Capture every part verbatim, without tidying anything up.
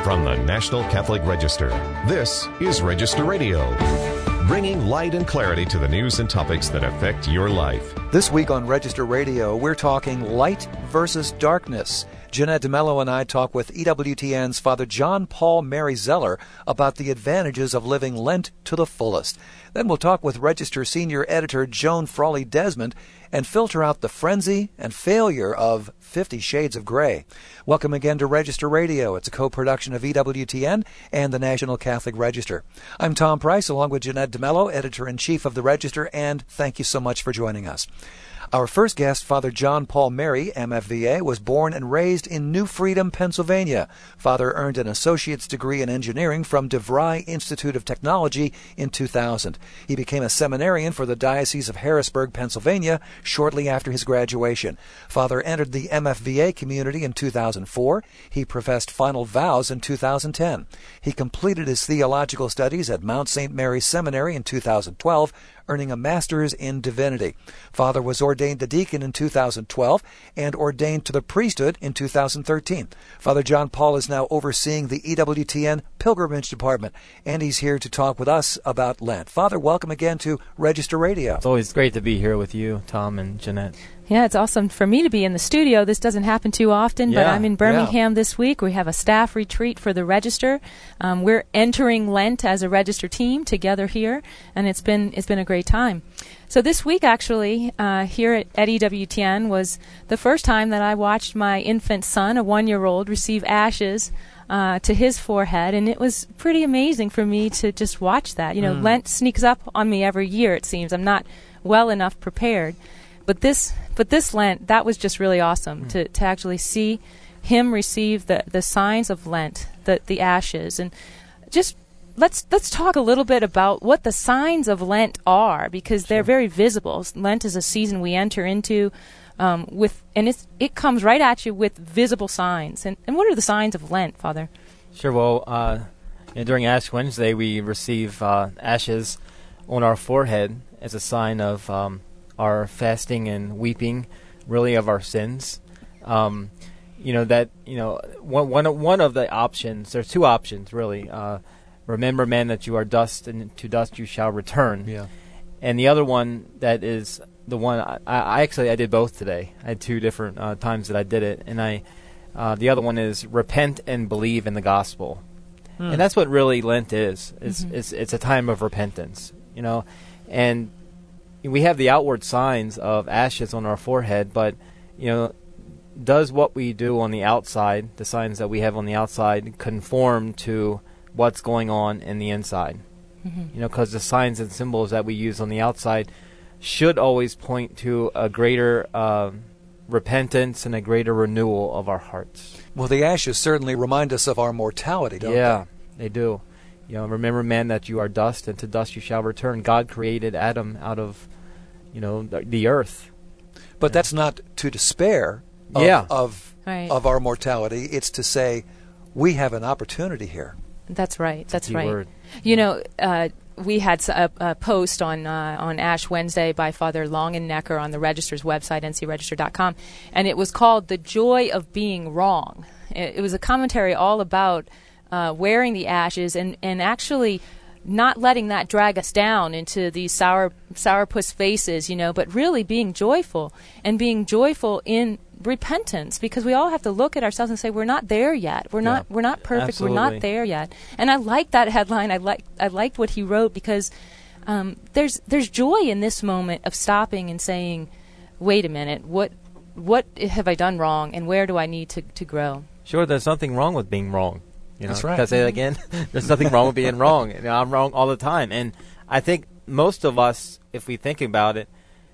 From the National Catholic Register, this is Register Radio, bringing light and clarity to the news and topics that affect your life. This week on Register Radio, we're talking light versus darkness. Jeanette DeMello and I talk with E W T N's Father John Paul Mary Zeller about the advantages of living Lent to the fullest. Then we'll talk with Register Senior Editor Joan Frawley Desmond and filter out the frenzy and failure of Fifty Shades of Grey. Welcome again to Register Radio. It's a co-production of E W T N and the National Catholic Register. I'm Tom Price, along with Jeanette DeMello, Editor-in-Chief of the Register, and thank you so much for joining us. Our first guest, Father John Paul Mary, M F V A, was born and raised in New Freedom, Pennsylvania. Father earned an associate's degree in engineering from DeVry Institute of Technology in two thousand. He became a seminarian for the Diocese of Harrisburg, Pennsylvania, shortly after his graduation. Father entered the M F V A community in two thousand four. He professed final vows in two thousand ten. He completed his theological studies at Mount Saint Mary's Seminary in two thousand twelve, earning a master's in divinity. Father was ordained a deacon in two thousand twelve and ordained to the priesthood in two thousand thirteen. Father John Paul is now overseeing the E W T N Pilgrimage Department, and he's here to talk with us about Lent. Father, welcome again to Register Radio. It's always great to be here with you, Tom and Jeanette. Yeah, it's awesome for me to be in the studio. This doesn't happen too often, yeah, but I'm in Birmingham yeah. this week. We have a staff retreat for the Register. Um, we're entering Lent as a Register team together here, and it's been it's been a great time. So this week, actually, uh, here at, at E W T N was the first time that I watched my infant son, a one-year-old, receive ashes uh, to his forehead, and it was pretty amazing for me to just watch that. You know, mm. Lent sneaks up on me every year, it seems. I'm not well enough prepared. But this but this Lent, that was just really awesome mm. to, to actually see him receive the, the signs of Lent, the, the ashes. And just let's let's talk a little bit about what the signs of Lent are, because they're very visible. Lent is a season we enter into um, with, and it's, it comes right at you with visible signs. And, and what are the signs of Lent, Father? Sure. Well, uh, you know, during Ash Wednesday, we receive uh, ashes on our forehead as a sign of Um, our fasting and weeping, really, of our sins. Um, you know, that, you know, one, one, one of the options, there's two options, really. Uh, remember, man, that you are dust, and to dust you shall return. Yeah. And the other one, that is the one, I, I actually, I did both today. I had two different uh, times that I did it. And I, uh, the other one is repent and believe in the gospel. Mm. And that's what really Lent is. It's, mm-hmm. it's, it's a time of repentance, you know. And we have the outward signs of ashes on our forehead, but, you know, does what we do on the outside, the signs that we have on the outside, conform to what's going on in the inside? Mm-hmm. You know, because the signs and symbols that we use on the outside should always point to a greater uh, repentance and a greater renewal of our hearts. Well, the ashes certainly remind us of our mortality, don't yeah, they? they do. You know, remember, man, that you are dust, and to dust you shall return. God created Adam out of, you know, the, the earth. But that's not to despair of yeah. of, right. of our mortality. It's to say we have an opportunity here. That's right. That's, That's right. Word. You know, uh, we had a, a post on uh, on Ash Wednesday by Father Longenecker on the Register's website, n c register dot com, and it was called "The Joy of Being Wrong." It, it was a commentary all about Uh, wearing the ashes and, and actually not letting that drag us down into these sour sourpuss faces, you know, but really being joyful and being joyful in repentance, because we all have to look at ourselves and say we're not there yet. We're yeah. not we're not perfect. Absolutely. We're not there yet. And I like that headline. I like I liked what he wrote, because um, there's there's joy in this moment of stopping and saying, wait a minute, what what have I done wrong, and where do I need to, to grow? Sure, there's nothing wrong with being wrong. You know, That's right. Can I say that again? There's nothing wrong with being wrong. You know, I'm wrong all the time. And I think most of us, if we think about it,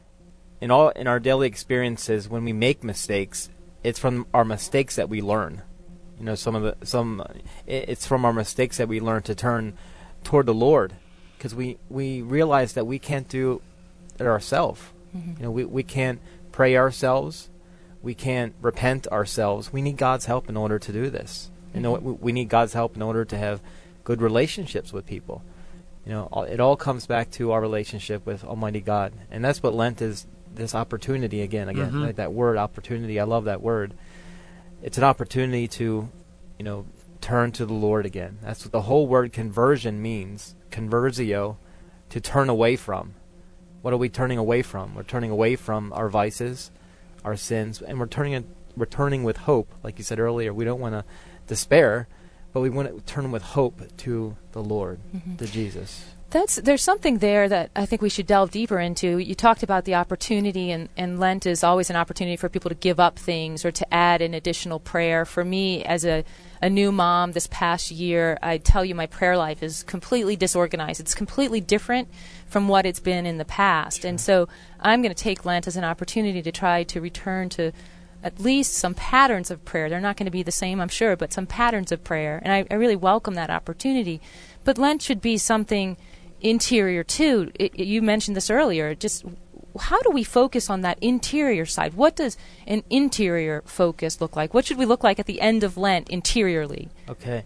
in all in our daily experiences, when we make mistakes, it's from our mistakes that we learn. You know, some of the some it's from our mistakes that we learn to turn toward the Lord, because we, we realize that we can't do it ourselves. Mm-hmm. You know, we we can't pray ourselves, we can't repent ourselves. We need God's help in order to do this. You know, we need God's help in order to have good relationships with people. You know, it all comes back to our relationship with Almighty God, and that's what Lent is. This opportunity again, again, mm-hmm. like that word, opportunity. I love that word. It's an opportunity to, you know, turn to the Lord again. That's what the whole word conversion means. Conversio, to turn away from. What are we turning away from? We're turning away from our vices, our sins, and we're turning it, we're turning with hope. Like you said earlier, we don't want to despair, but we want to turn with hope to the Lord, mm-hmm. to Jesus. That's, there's something there that I think we should delve deeper into. You talked about the opportunity, and, and Lent is always an opportunity for people to give up things or to add an additional prayer. For me, as a, a new mom this past year, I tell you my prayer life is completely disorganized. It's completely different from what it's been in the past. Sure. And so I'm going to take Lent as an opportunity to try to return to at least some patterns of prayer. They're not going to be the same, I'm sure, but some patterns of prayer. And I, I really welcome that opportunity. But Lent should be something interior too. It, it, you mentioned this earlier. Just how do we focus on that interior side? What does an interior focus look like? What should we look like at the end of Lent interiorly? Okay.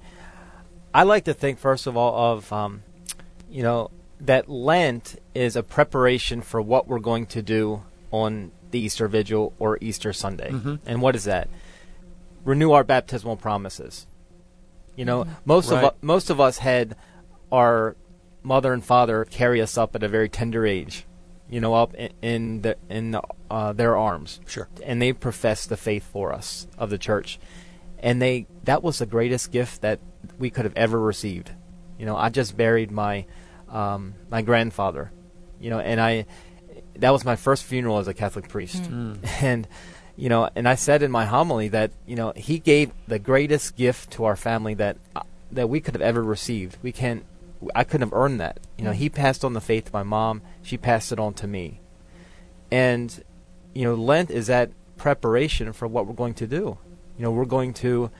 I like to think, first of all, of, um, you know, that Lent is a preparation for what we're going to do on the Easter Vigil or Easter Sunday. Mm-hmm. And what is that? Renew our baptismal promises. You know, mm-hmm. most right. of most of us had our mother and father carry us up at a very tender age, you know, up in, in the in the, uh, their arms. Sure. And they professed the faith for us of the church, and they that was the greatest gift that we could have ever received. You know, I just buried my um, my grandfather, you know, and I that was my first funeral as a Catholic priest, mm. and you know, and I said in my homily that you know he gave the greatest gift to our family that uh, that we could have ever received. We can't. I couldn't have earned that. You know, he passed on the faith to my mom. She passed it on to me. And, you know, Lent is that preparation for what we're going to do. You know, we're going to,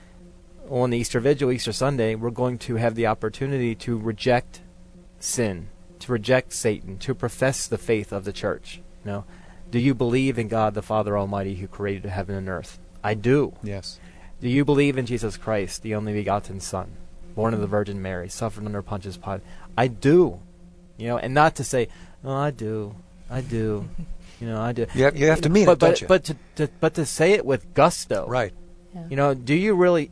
on the Easter Vigil, Easter Sunday, we're going to have the opportunity to reject sin, to reject Satan, to profess the faith of the church. You know, do you believe in God the Father Almighty who created heaven and earth? I do. Yes. Do you believe in Jesus Christ, the only begotten Son, born of the Virgin Mary, suffered under Pontius Pilate? I do. You know, and not to say, oh, I do, I do, you know, I do. You have, you have to mean but, it, but, don't you? But to, to, but to say it with gusto. Right. Yeah. You know, do you really,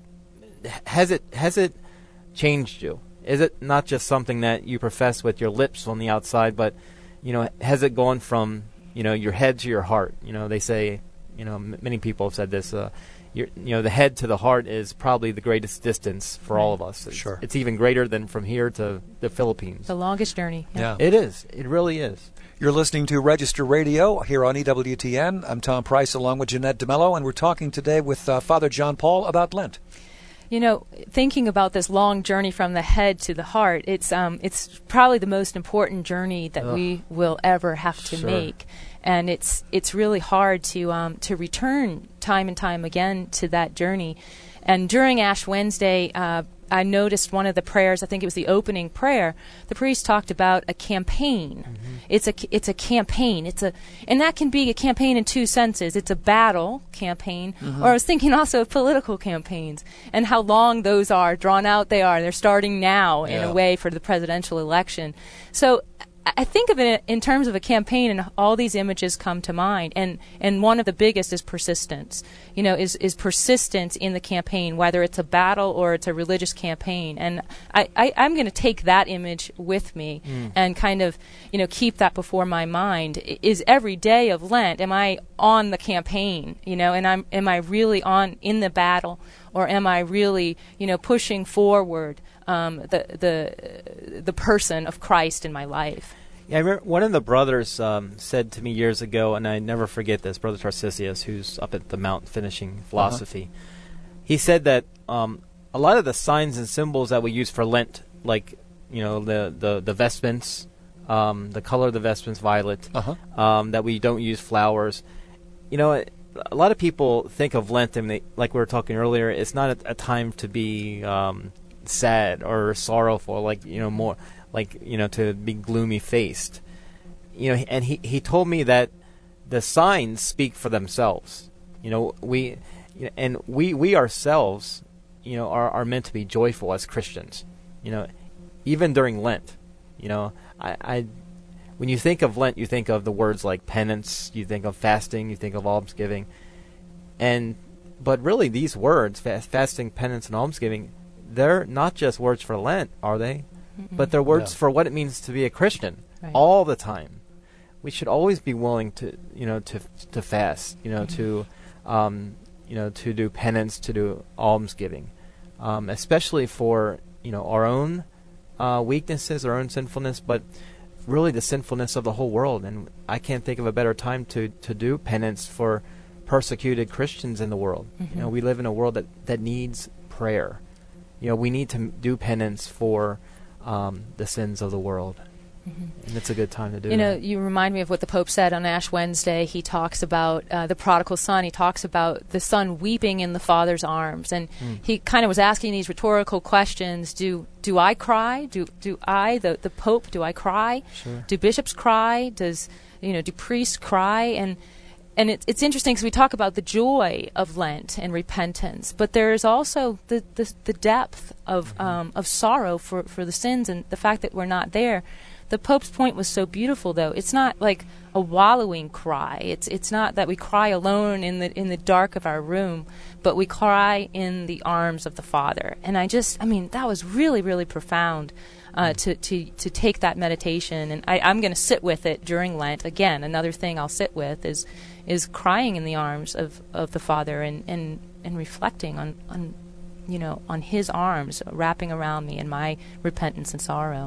has it, has it changed you? Is it not just something that you profess with your lips on the outside, but, you know, has it gone from, you know, your head to your heart? You know, they say, you know, m- many people have said this, uh, Your, you know, the head to the heart is probably the greatest distance for all of us. It's, sure. It's even greater than from here to the Philippines. The longest journey. Yeah. yeah. It is. It really is. You're listening to Register Radio here on E W T N. I'm Tom Price along with Jeanette DeMello, and we're talking today with uh, Father John Paul about Lent. You know, thinking about this long journey from the head to the heart, it's um, it's probably the most important journey that Ugh. we will ever have to sure. make. And it's it's really hard to um, to return time and time again to that journey. And during Ash Wednesday, uh, I noticed one of the prayers. I think it was the opening prayer. The priest talked about a campaign. Mm-hmm. It's a it's a campaign. It's a and that can be a campaign in two senses. It's a battle campaign, mm-hmm. or I was thinking also of political campaigns and how long those are, drawn out they are. They're starting now yeah. in a way for the presidential election. So I think of it in terms of a campaign, and all these images come to mind. And, and one of the biggest is persistence. You know, is, is persistence in the campaign, whether it's a battle or it's a religious campaign. And I, I, I'm going to take that image with me mm. and kind of, you know, keep that before my mind. Is every day of Lent, am I on the campaign? You know, and I'm am I really on in the battle, or am I really, you know, pushing forward Um, the the the person of Christ in my life? Yeah, I remember one of the brothers um, said to me years ago, and I never forget this, Brother Tarcisius, who's up at the Mount finishing philosophy. Uh-huh. He said that um, a lot of the signs and symbols that we use for Lent, like you know the the, the vestments, um, the color of the vestments, violet, uh-huh. um, that we don't use flowers. You know, a lot of people think of Lent, and they, like we were talking earlier, it's not a, a time to be Um, sad or sorrowful, like you know more like you know to be gloomy faced, you know. And he he told me that the signs speak for themselves. You know we you know, and we we ourselves you know are are meant to be joyful as Christians. You know, even during Lent. You know, I, I when you think of Lent, you think of the words like penance, you think of fasting, you think of almsgiving, and but really these words, fast, fasting, penance, and almsgiving, they're not just words for Lent, are they? Mm-mm. But they're words Yeah. for what it means to be a Christian Right. all the time. We should always be willing to, you know, to to fast, you know, Mhm. to, um, you know, to do penance, to do almsgiving, um, especially for, you know, our own uh, weaknesses, our own sinfulness, but really the sinfulness of the whole world. And I can't think of a better time to, to do penance for persecuted Christians in the world. Mhm. You know, we live in a world that, that needs prayer. You know, we need to m- do penance for um, the sins of the world. Mhm. And it's a good time to do You know, it. you remind me of what the Pope said on Ash Wednesday. He talks about uh, the prodigal son. He talks about the son weeping in the father's arms. And Mm. he kind of was asking these rhetorical questions. Do do I cry? Do do I, the, the Pope, do I cry? Sure. Do bishops cry? Does, you know, do priests cry? And and it, it's interesting because we talk about the joy of Lent and repentance, but there is also the, the, the depth of Mm-hmm. um, of sorrow for, for the sins and the fact that we're not there. The Pope's point was so beautiful, though. It's not like a wallowing cry. It's it's not that we cry alone in the in the dark of our room, but we cry in the arms of the Father. And I just, I mean, that was really, really profound uh, to, to to take that meditation. And I, I'm going to sit with it during Lent. Again, another thing I'll sit with is is crying in the arms of, of the Father and, and, and reflecting on, on, you know, on His arms wrapping around me in my repentance and sorrow.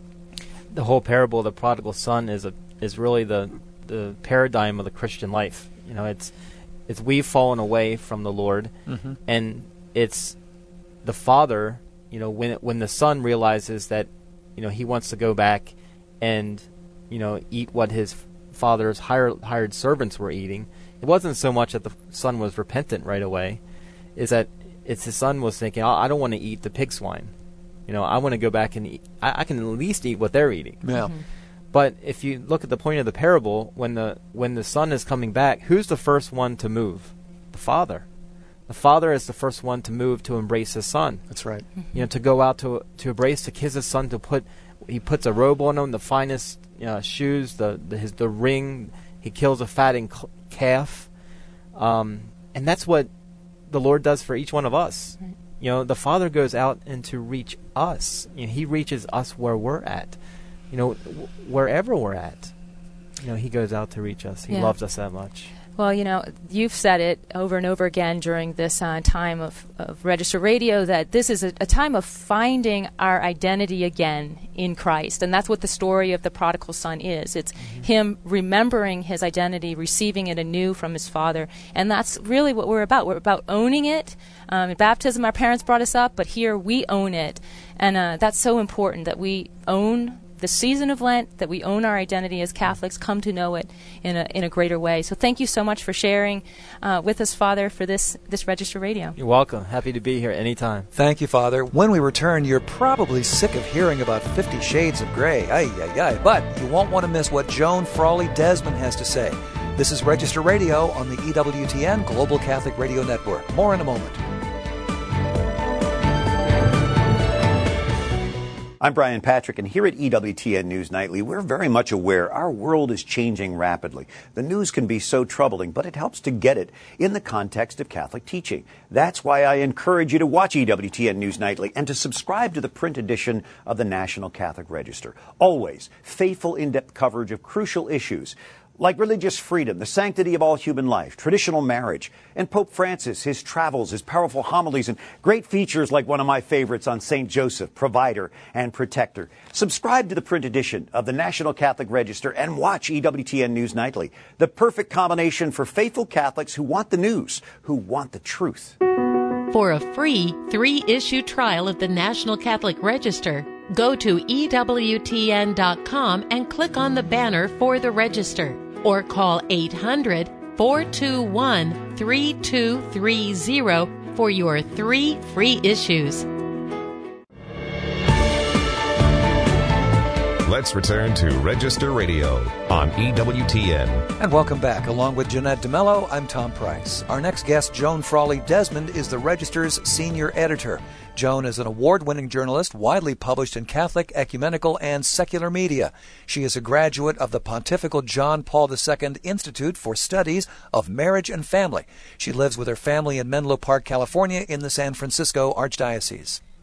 The whole parable of the prodigal son is a is really the the paradigm of the Christian life. You know, it's it's we've fallen away from the Lord, Mm-hmm. and it's the father. You know, when when the son realizes that, you know, he wants to go back and, you know, eat what his father's hired hired servants were eating. It wasn't so much that the son was repentant right away, is that it's his son was thinking, I I don't want to eat the pig swine. You know, I want to go back and eat. I, I can at least eat what they're eating. Yeah. Mhm. But if you look at the point of the parable, when the when the son is coming back, who's the first one to move? The father. The father is the first one to move to embrace his son. That's right. You know, to go out to to embrace, to kiss his son, to put he puts a robe on him, the finest uh, shoes, the, the his the ring. He kills a fattened cl- calf, um, and that's what the Lord does for each one of us. Right. You know, the Father goes out and to reach us. You know, He reaches us where we're at. You know, w- wherever we're at. You know, He goes out to reach us. He Yeah. loves us that much. Well, you know, you've said it over and over again during this uh, time of, of Register Radio that this is a, a time of finding our identity again in Christ. And that's what the story of the prodigal son is. It's mm-hmm. him remembering his identity, receiving it anew from his Father. And that's really what we're about. We're about owning it. Um, in baptism, our parents brought us up, but here we own it. And uh, that's so important that we own the season of Lent, that we own our identity as Catholics, come to know it in a in a greater way. So thank you so much for sharing uh, with us, Father, for this, this Register Radio. You're welcome. Happy to be here anytime. Thank you, Father. When we return, you're probably sick of hearing about Fifty Shades of Grey. Ay, ay, ay. But you won't want to miss what Joan Frawley Desmond has to say. This is Register Radio on the E W T N Global Catholic Radio Network. More in a moment. I'm Brian Patrick, and here at E W T N News Nightly, we're very much aware our world is changing rapidly. The news can be so troubling, but it helps to get it in the context of Catholic teaching. That's why I encourage you to watch E W T N News Nightly and to subscribe to the print edition of the National Catholic Register. Always faithful, in-depth coverage of crucial issues like religious freedom, the sanctity of all human life, traditional marriage, and Pope Francis, his travels, his powerful homilies, and great features like one of my favorites on Saint Joseph, provider and protector. Subscribe to the print edition of the National Catholic Register and watch E W T N News Nightly, the perfect combination for faithful Catholics who want the news, who want the truth. For a free three-issue trial of the National Catholic Register, go to E W T N dot com and click on the banner for the Register, or call eight hundred, four two one, three two three zero for your three free issues. Let's return to Register Radio on E W T N. And welcome back. Along with Jeanette DeMello, I'm Tom Price. Our next guest, Joan Frawley Desmond, is the Register's senior editor. Joan is an award-winning journalist, widely published in Catholic, ecumenical, and secular media. She is a graduate of the Pontifical John Paul the Second Institute for Studies of Marriage and Family. She lives with her family in Menlo Park, California, in the San Francisco Archdiocese.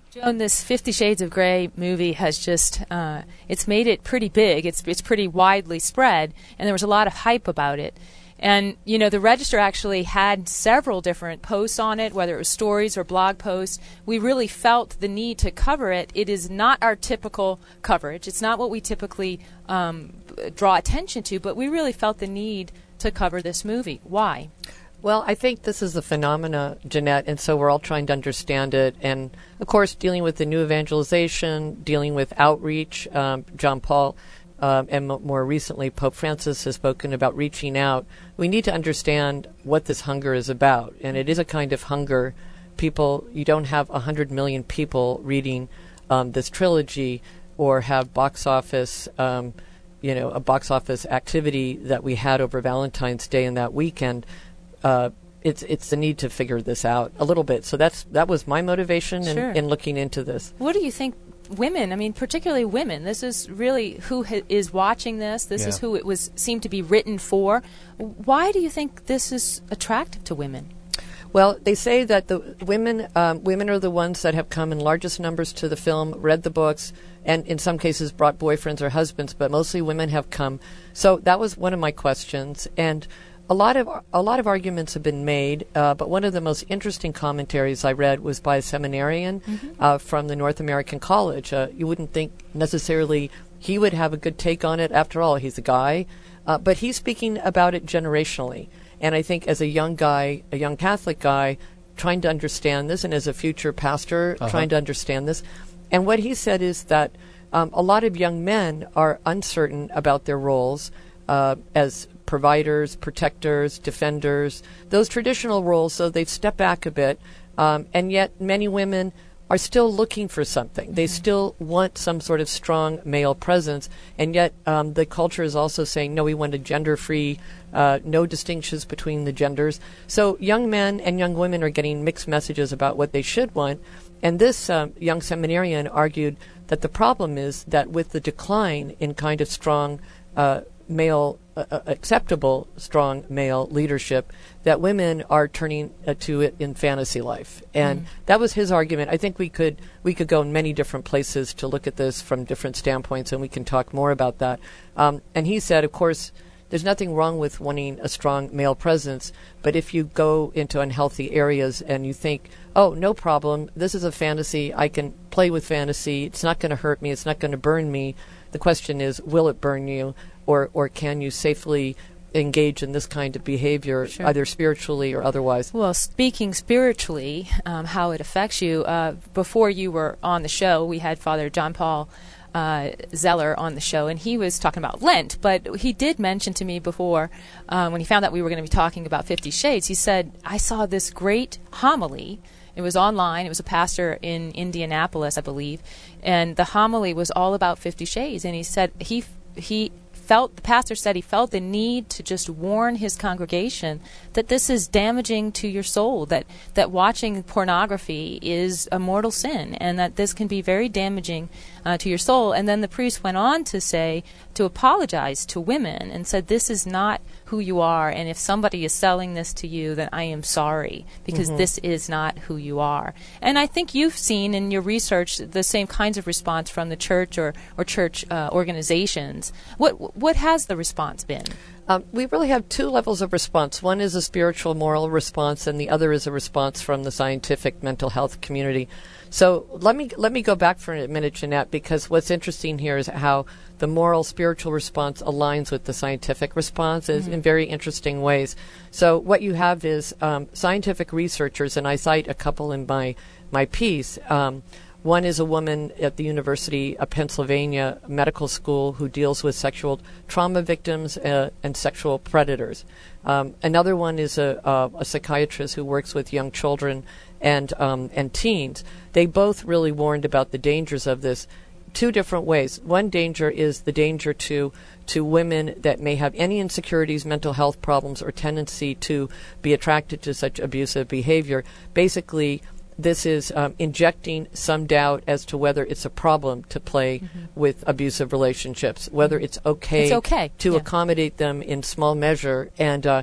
Joan, this Fifty Shades of Grey movie has just, uh, it's made it pretty big. It's it's pretty widely spread, and there was a lot of hype about it. And, you know, the Register actually had several different posts on it, whether it was stories or blog posts. We really felt the need to cover it. It is not our typical coverage. It's not what we typically um, draw attention to, but we really felt the need to cover this movie. Why? Well, I think this is a phenomena, Jeanette, and so we're all trying to understand it. And, of course, dealing with the new evangelization, dealing with outreach. Um, John Paul um, and m- more recently Pope Francis has spoken about reaching out. We need to understand what this hunger is about. And it is a kind of hunger. People, you don't have one hundred million people reading um, this trilogy or have box office, um, you know, a box office activity that we had over Valentine's Day and that weekend. Uh, it's it's the need to figure this out a little bit. So that's that was my motivation in, Sure. in looking into this. What do you think, women, I mean, particularly women, this is really who ha- is watching this. This Yeah. is who it was seemed to be written for. Why do you think this is attractive to women? Well, they say that the women um, women are the ones that have come in largest numbers to the film, read the books, and in some cases brought boyfriends or husbands, but mostly women have come. So that was one of my questions. And A lot of a lot of arguments have been made, uh, but one of the most interesting commentaries I read was by a seminarian mm-hmm. uh, from the North American College. Uh, you wouldn't think necessarily he would have a good take on it. After all, he's a guy, uh, but he's speaking about it generationally. And I think as a young guy, a young Catholic guy, trying to understand this, and as a future pastor, uh-huh. trying to understand this, and what he said is that um, a lot of young men are uncertain about their roles uh, as providers, protectors, defenders, those traditional roles, so they've stepped back a bit. Um, and yet many women are still looking for something. Mm-hmm. They still want some sort of strong male presence. And yet um, the culture is also saying, no, we want a gender-free, uh, no distinctions between the genders. So young men and young women are getting mixed messages about what they should want. And this um, young seminarian argued that the problem is that with the decline in kind of strong uh, male uh, acceptable strong male leadership, that women are turning uh, to it in fantasy life. And mm. that was his argument. I think we could we could go in many different places to look at this from different standpoints, and we can talk more about that. Um, and he said, of course, there's nothing wrong with wanting a strong male presence, but if you go into unhealthy areas and you think, oh, no problem, this is a fantasy, I can play with fantasy, it's not going to hurt me, it's not going to burn me, the question is, will it burn you? Or, or can you safely engage in this kind of behavior, sure. either spiritually or otherwise? Well, speaking spiritually, um, how it affects you, uh, before you were on the show, we had Father John Paul uh, Zeller on the show, and he was talking about Lent, but he did mention to me before, uh, when he found out we were going to be talking about Fifty Shades, he said, I saw this great homily. It was online. It was a pastor in Indianapolis, I believe, and the homily was all about Fifty Shades, and he said he he felt, the pastor said he felt the need to just warn his congregation that this is damaging to your soul, that, that watching pornography is a mortal sin, and that this can be very damaging uh, to your soul. And then the priest went on to say, to apologize to women, and said, this is not who you are, and if somebody is selling this to you, then I am sorry, because mm-hmm. this is not who you are. And I think you've seen in your research the same kinds of response from the church or, or church uh, organizations. What what has the response been? Um, we really have two levels of response. One is a spiritual, moral response, and the other is a response from the scientific mental health community. So let me let me go back for a minute, Jeanette, because what's interesting here is how the moral, spiritual response aligns with the scientific response mm-hmm. in very interesting ways. So what you have is um, scientific researchers, and I cite a couple in my, my piece. Um, One is a woman at the University of Pennsylvania Medical School who deals with sexual trauma victims uh, and sexual predators. Um, another one is a, a, a psychiatrist who works with young children and um, and teens. They both really warned about the dangers of this two different ways. One danger is the danger to to women that may have any insecurities, mental health problems, or tendency to be attracted to such abusive behavior. Basically, this is um, injecting some doubt as to whether it's a problem to play mm-hmm. with abusive relationships, whether it's okay, it's okay. to yeah. accommodate them in small measure. And uh,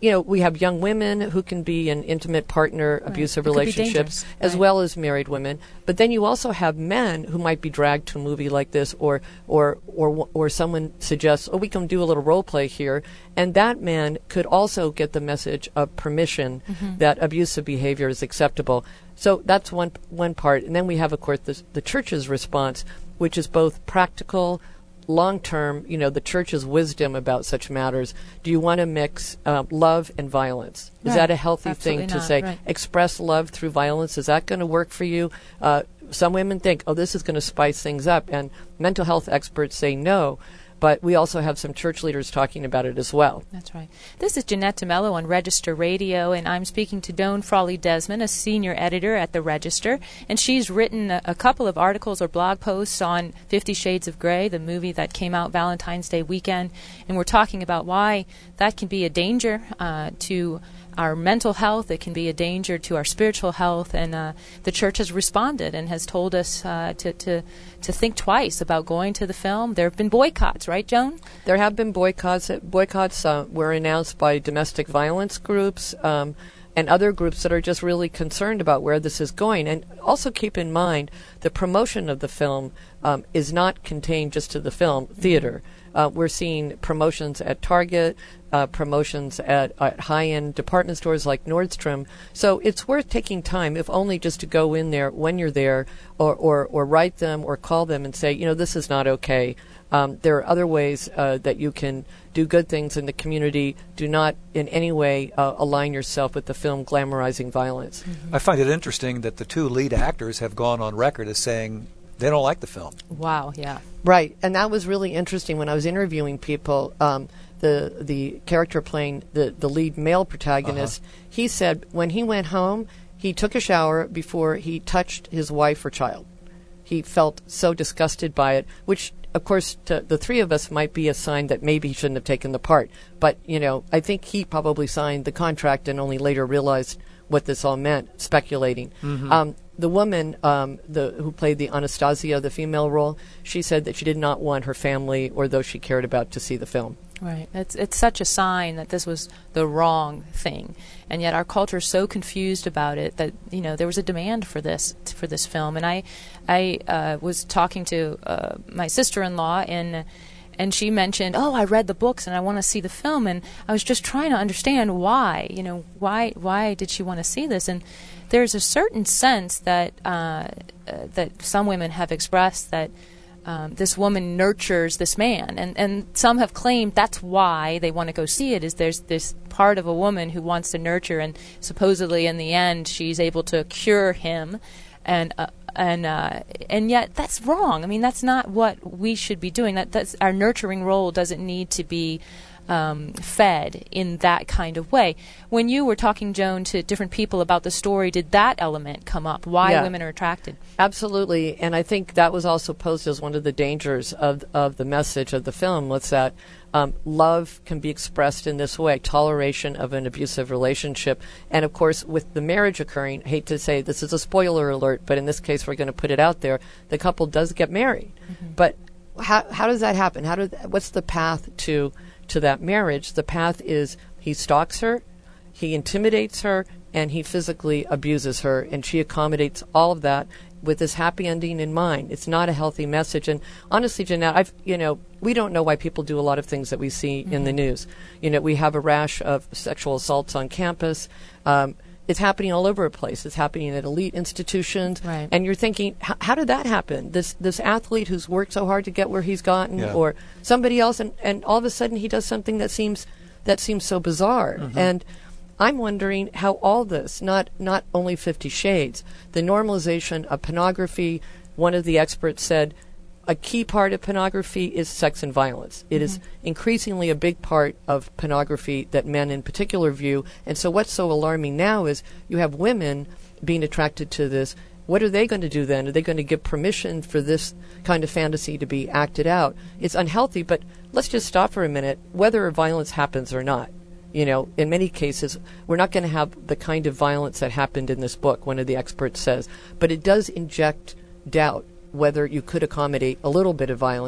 you know, we have young women who can be in intimate partner Right. abusive It could be relationships, dangerous. as Right. well as married women. But then you also have men who might be dragged to a movie like this, or or or or someone suggests, oh, we can do a little role play here, and that man could also get the message of permission Mm-hmm. that abusive behavior is acceptable. So that's one one part, and then we have, of course, the, the church's response, which is both practical, long-term, you know, the church's wisdom about such matters. Do you want to mix uh, love and violence? Is Right. that a healthy Absolutely thing to not. say? Right. Express love through violence. Is that going to work for you? Uh, some women think, oh, this is going to spice things up, and mental health experts say no. But we also have some church leaders talking about it as well. That's right. This is Jeanette DeMello on Register Radio, and I'm speaking to Doan Frawley Desmond, a senior editor at the Register, and she's written a, a couple of articles or blog posts on Fifty Shades of Grey, the movie that came out Valentine's Day weekend, and we're talking about why that can be a danger uh, to our mental health. It can be a danger to our spiritual health, and uh, the church has responded and has told us uh, to, to to think twice about going to the film. There have been boycotts, right, Joan? There have been boycotts. Boycotts uh, were announced by domestic violence groups um, and other groups that are just really concerned about where this is going. And also keep in mind, the promotion of the film um, is not contained just to the film theater. Uh, we're seeing promotions at Target, uh, promotions at, at high-end department stores like Nordstrom. So it's worth taking time, if only just to go in there when you're there, or, or, or write them or call them and say, you know, this is not okay. Um, there are other ways uh, that you can do good things in the community. Do not in any way uh, align yourself with the film glamorizing violence. I find it interesting that the two lead actors have gone on record as saying they don't like the film. Wow, yeah. Right, and that was really interesting when I was interviewing people. Um, the the character playing the, the lead male protagonist, uh-huh. he said when he went home, he took a shower before he touched his wife or child. He felt so disgusted by it, which, of course, to the three of us might be a sign that maybe he shouldn't have taken the part. But, you know, I think he probably signed the contract and only later realized what this all meant, speculating. Mm-hmm. Um, the woman um, the, who played the Anastasia, the female role, she said that she did not want her family or those she cared about to see the film. Right. It's it's such a sign that this was the wrong thing, and yet our culture is so confused about it that, you know, there was a demand for this for this film. And I I uh, was talking to uh, my sister-in-law, and and she mentioned, oh, I read the books and I want to see the film, and I was just trying to understand why. You know, why why did she want to see this? And there's a certain sense that uh, uh, that some women have expressed that. Um, this woman nurtures this man, and, and some have claimed that's why they want to go see it, is there's this part of a woman who wants to nurture, and supposedly in the end she's able to cure him, and uh, and uh, and yet that's wrong. I mean, that's not what we should be doing. That that's our nurturing role doesn't need to be Um, fed in that kind of way. When you were talking, Joan, to different people about the story, did that element come up? Why Yeah. women are attracted? Absolutely, and I think that was also posed as one of the dangers of of the message of the film, was that um, love can be expressed in this way, toleration of an abusive relationship. And of course, with the marriage occurring, I hate to say this is a spoiler alert, but in this case we're going to put it out there, the couple does get married. Mm-hmm. But how how does that happen? How do th- what's the path to to that marriage? The path is he stalks her, he intimidates her, and he physically abuses her, and she accommodates all of that with this happy ending in mind. It's not a healthy message. And honestly, Jeanette, I've, you know, we don't know why people do a lot of things that we see mm-hmm. in the news. You know, we have a rash of sexual assaults on campus. Um, it's happening all over the place. It's happening at elite institutions. Right. And you're thinking, how did that happen? This this athlete who's worked so hard to get where he's gotten, yeah. or somebody else, and, and all of a sudden he does something that seems that seems so bizarre. Mm-hmm. And I'm wondering how all this, not not only Fifty Shades, the normalization of pornography. One of the experts said a key part of pornography is sex and violence. It mm-hmm. is increasingly a big part of pornography that men in particular view. And so what's so alarming now is you have women being attracted to this. What are they going to do then? Are they going to give permission for this kind of fantasy to be acted out? It's unhealthy, but let's just stop for a minute. Whether violence happens or not, you know, in many cases, we're not going to have the kind of violence that happened in this book, one of the experts says. But it does inject doubt whether you could accommodate a little bit of violence.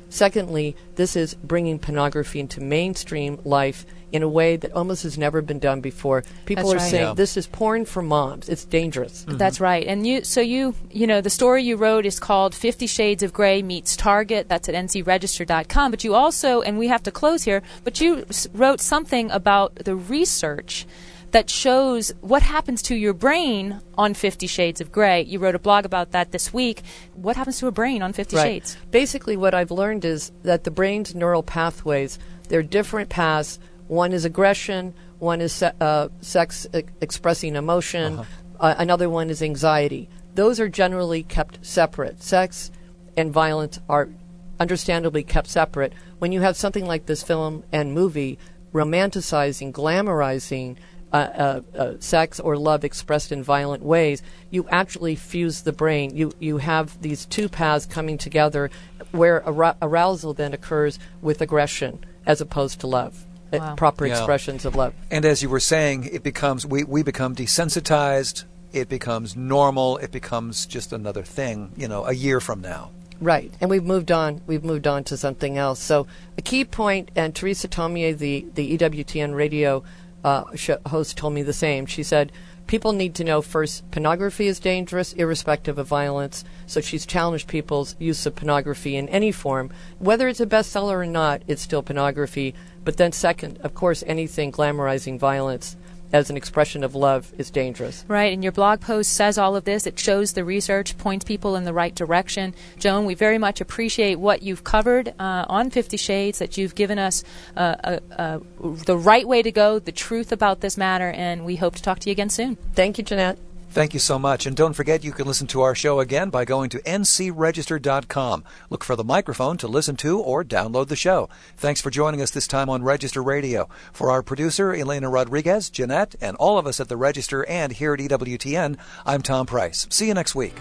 Secondly, this is bringing pornography into mainstream life in a way that almost has never been done before. People That's are right. saying Yeah. this is porn for moms. It's dangerous. Mm-hmm. That's right. And you, so you, you know, the story you wrote is called Fifty Shades of Grey Meets Target. That's at N C register dot com. But you also, and we have to close here, but you s- wrote something about the research that shows what happens to your brain on Fifty Shades of Grey. You wrote a blog about that this week. What happens to a brain on Fifty Right. Shades? Basically, what I've learned is that the brain's neural pathways, they're different paths. One is aggression, one is se- uh, sex e- expressing emotion, Uh-huh. uh, another one is anxiety. Those are generally kept separate. Sex and violence are understandably kept separate. When you have something like this film and movie romanticizing, glamorizing uh, uh, uh, sex or love expressed in violent ways, you actually fuse the brain. You you have these two paths coming together where ar- arousal then occurs with aggression as opposed to love. Uh, Wow. proper Yeah. expressions of love. And as you were saying, it becomes we, we become desensitized. It becomes normal. It becomes just another thing. You know, a year from now. Right, and we've moved on. We've moved on to something else. So a key point, and Teresa Tomier, the the E W T N radio uh, sh- host, told me the same. She said people need to know first, pornography is dangerous, irrespective of violence. So she's challenged people's use of pornography in any form, whether it's a bestseller or not. It's still pornography. But then, second, of course, anything glamorizing violence as an expression of love is dangerous. Right, and your blog post says all of this. It shows the research, points people in the right direction. Joan, we very much appreciate what you've covered uh, on Fifty Shades, that you've given us uh, uh, uh, the right way to go, the truth about this matter, and we hope to talk to you again soon. Thank you, Jeanette. Thank you so much. And don't forget, you can listen to our show again by going to N C register dot com. Look for the microphone to listen to or download the show. Thanks for joining us this time on Register Radio. For our producer, Elena Rodriguez, Jeanette, and all of us at the Register and here at E W T N, I'm Tom Price. See you next week.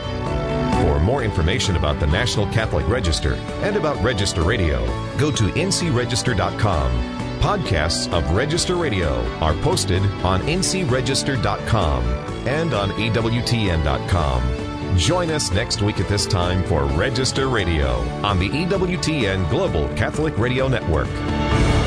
For more information about the National Catholic Register and about Register Radio, go to N C register dot com. Podcasts of Register Radio are posted on N C register dot com and on E W T N dot com. Join us next week at this time for Register Radio on the E W T N Global Catholic Radio Network.